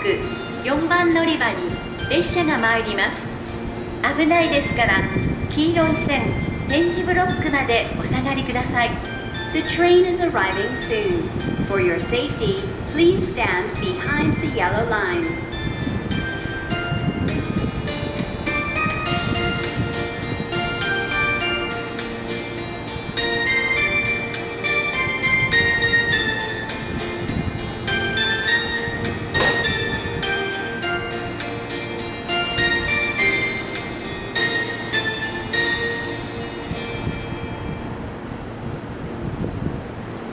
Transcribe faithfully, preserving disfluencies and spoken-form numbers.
よんばん乗り場に列車が参ります。危ないですから、黄色い線、点字ブロックまでお下がりください。The train is arriving soon. For your safety, please stand behind the yellow line.